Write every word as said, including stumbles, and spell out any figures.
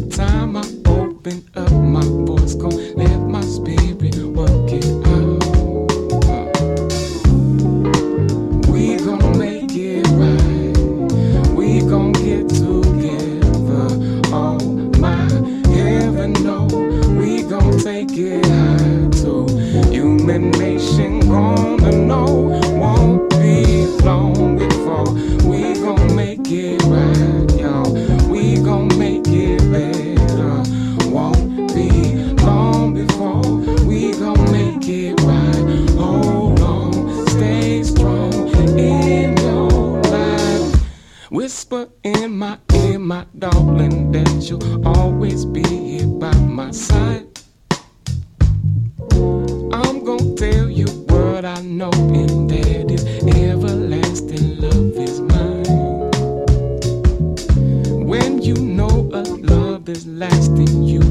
time I open up my voice, gon' let my spirit work it out. We gon' make it right. We gon' get together. Oh my heaven, no. We gon' take it high too. Human nation gonna know. Won't be long before we gon' make it right, y'all. We gon' make it better. Won't be long before we gon' make it right. Hold on, stay strong in your life. Whisper in my ear, my darling, that you'll always be here by my side. I'm gon' tell you what I know, and that is everlasting love is mine. When you know a love is lasting, you